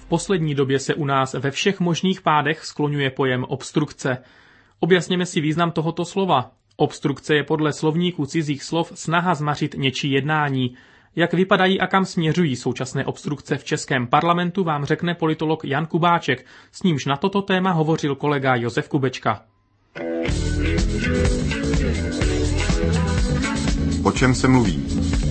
poslední době se u nás ve všech možných pádech skloňuje pojem obstrukce. Objasněme si význam tohoto slova. Obstrukce je podle slovníku cizích slov snaha zmařit něčí jednání. Jak vypadají a kam směřují současné obstrukce v českém parlamentu, vám řekne politolog Jan Kubáček, s nímž na toto téma hovořil kolega Josef Kubečka. O čem se mluví?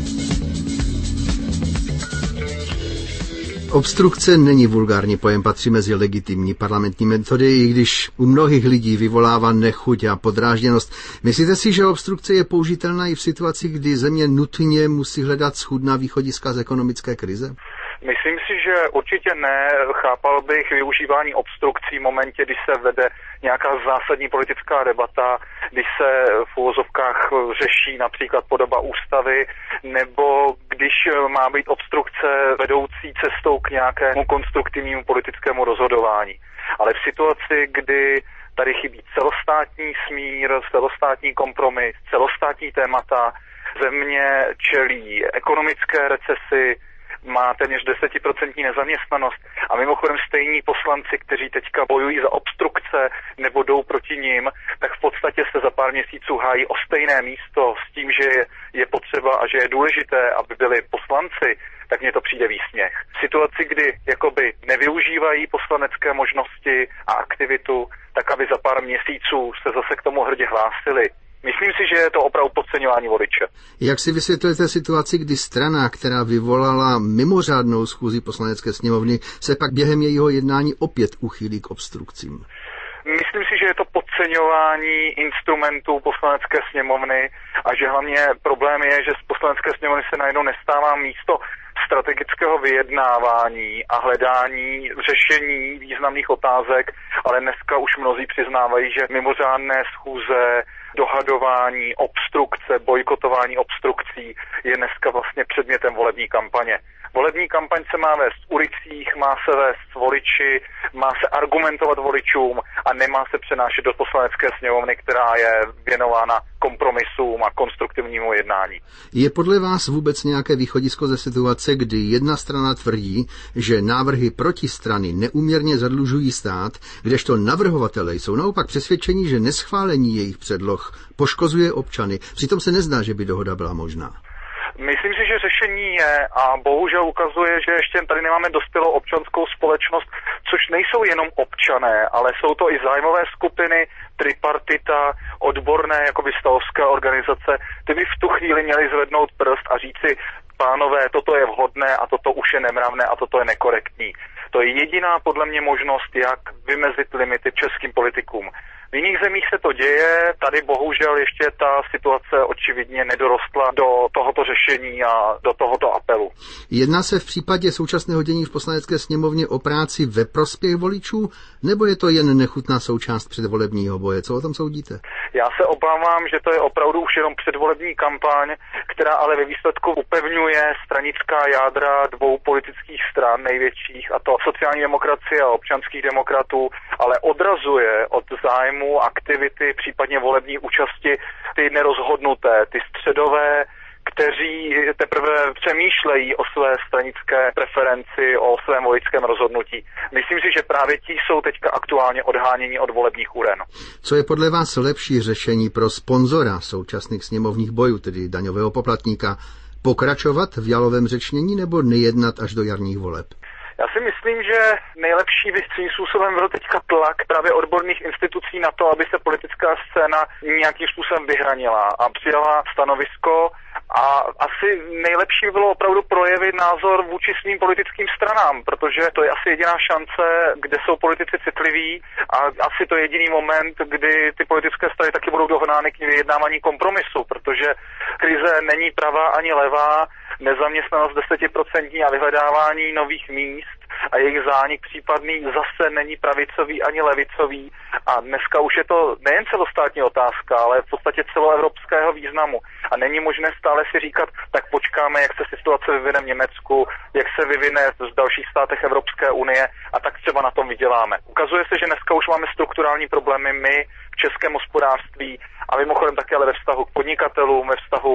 Obstrukce není vulgární pojem, patří mezi legitimní parlamentní metody, i když u mnohých lidí vyvolává nechuť a podrážděnost. Myslíte si, že obstrukce je použitelná i v situaci, kdy země nutně musí hledat schůdná východiska z ekonomické krize? Myslím si, že určitě ne. Chápal bych využívání obstrukcí v momentě, kdy se vede nějaká zásadní politická debata, kdy se v uvozovkách řeší například podoba ústavy, nebo když má být obstrukce vedoucí cestou k nějakému konstruktivnímu politickému rozhodování. Ale v situaci, kdy tady chybí celostátní smír, celostátní kompromis, celostátní témata, země čelí ekonomické recesi, má téměř 10% nezaměstnanost a mimochodem stejní poslanci, kteří teďka bojují za obstrukce nebo jdou proti nim, tak v podstatě se za pár měsíců hájí o stejné místo s tím, že je potřeba a že je důležité, aby byli poslanci, tak mně to přijde výsměch. V situaci, kdy jakoby nevyužívají poslanecké možnosti a aktivitu, tak aby za pár měsíců se zase k tomu hrdě hlásili. Myslím si, že je to opravdu podceňování voliče. Jak si vysvětlujete situaci, kdy strana, která vyvolala mimořádnou schůzi Poslanecké sněmovny, se pak během jejího jednání opět uchýlí k obstrukcím? Myslím si, že je to podceňování instrumentů Poslanecké sněmovny a že hlavně problém je, že z Poslanecké sněmovny se najednou nestává místo strategického vyjednávání a hledání řešení významných otázek, ale dneska už mnozí přiznávají, že mimořádné schůze, dohadování, obstrukce, bojkotování obstrukcí je dneska vlastně předmětem volební kampaně. Volební kampaň se má vést v ulicích, má se vést s voliči, má se argumentovat voličům a nemá se přenášet do Poslanecké sněmovny, která je věnována kompromisům a konstruktivnímu jednání. Je podle vás vůbec nějaké východisko ze situace, kdy jedna strana tvrdí, že návrhy protistrany neúměrně zadlužují stát, kdežto navrhovatelé jsou naopak přesvědčení, že neschválení jejich předloh poškozuje občany, přitom se nezdá, že by dohoda byla možná? Myslím si, že řešení je a bohužel ukazuje, že ještě tady nemáme dospělou občanskou společnost, což nejsou jenom občané, ale jsou to i zájmové skupiny, tripartita, odborné jakoby stavovské organizace. Ty by v tu chvíli měli zvednout prst a říci, pánové, toto je vhodné a toto už je nemravné a toto je nekorektní. To je jediná podle mě možnost, jak vymezit limity českým politikům. V jiných zemích se to děje, tady bohužel ještě ta situace očividně nedorostla do tohoto řešení a do tohoto apelu. Jedná se v případě současného dění v Poslanecké sněmovně o práci ve prospěch voličů, nebo je to jen nechutná součást předvolebního boje? Co o tom soudíte? Já se obávám, že to je opravdu už jenom předvolební kampaň, která ale ve výsledku upevňuje stranická jádra dvou politických stran největších, a to sociální demokracie a občanských demokratů, ale odrazuje od zájmu aktivity, případně volební účasti, ty nerozhodnuté, ty středové, kteří teprve přemýšlejí o své stranické preferenci, o svém voličském rozhodnutí. Myslím si, že právě ti jsou teďka aktuálně odháněni od volebních uren. Co je podle vás lepší řešení pro sponzora současných sněmovních bojů, tedy daňového poplatníka? Pokračovat v jalovém řečnění nebo nejednat až do jarních voleb? Já si myslím, že nejlepší by svým způsobem byl teďka tlak právě odborných institucí na to, aby se politická scéna nějakým způsobem vyhranila a přijala stanovisko. A asi nejlepší by bylo opravdu projevit názor vůči svým politickým stranám, protože to je asi jediná šance, kde jsou politici citliví a asi to je jediný moment, kdy ty politické strany taky budou dohnány k vyjednávání kompromisu, protože krize není pravá ani levá, nezaměstnanost 10% a vyhledávání nových míst a jejich zánik případný zase není pravicový ani levicový a dneska už je to nejen celostátní otázka, ale v podstatě celoevropského významu a není možné stále si říkat, tak počkáme, jak se situace vyvine v Německu, jak se vyvine v dalších státech Evropské unie a tak třeba na tom vyděláme. Ukazuje se, že dneska už máme strukturální problémy my v českém hospodářství a mimochodem také ale ve vztahu k podnikatelům, ve vztahu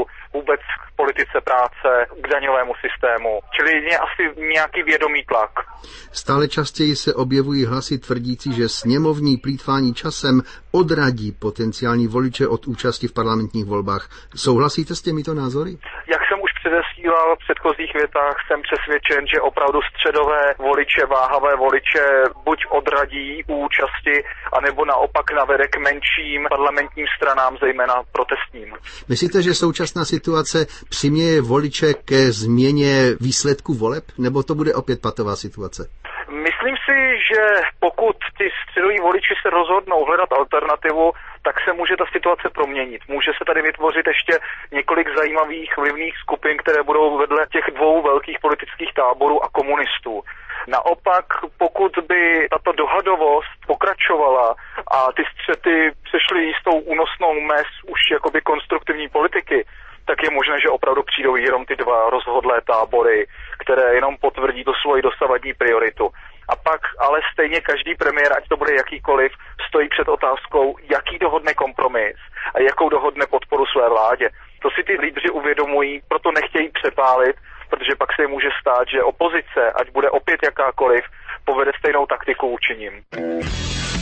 vůbec k politice práce, k daňovému systému. Čili je asi nějaký vědomý tlak. Stále častěji se objevují hlasy tvrdící, že sněmovní plýtvání časem odradí potenciální voliče od účasti v parlamentních volbách. Souhlasíte s těmito názory? Jak jsem už předesílal v předchozích větách, jsem přesvědčen, že opravdu středové voliče, váhavé voliče buď odradí účasti, anebo naopak navede k menším parlamentním stranám, zejména protestním. Myslíte, že současná situace přiměje voliče ke změně výsledku voleb, nebo to bude opět patová situace? Myslím si, že pokud ty středoví voliči se rozhodnou hledat alternativu, tak se může ta situace proměnit. Může se tady vytvořit ještě několik zajímavých vlivných skupin, které budou vedle těch dvou velkých politických táborů a komunistů. Naopak, pokud by tato dohadovost pokračovala a ty střety přešly jistou únosnou mez už jakoby konstruktivní politiky, tak je možné, že opravdu přijdou jenom ty dva rozhodlé tábory, které jenom potvrdí tu svoji dosavadní prioritu. A pak ale stejně každý premiér, ať to bude jakýkoliv, stojí před otázkou, jaký dohodne kompromis a jakou dohodne podporu své vládě. To si ty lídři uvědomují, proto nechtějí přepálit, protože pak se jim může stát, že opozice, ať bude opět jakákoliv, povede stejnou taktiku vůči nim.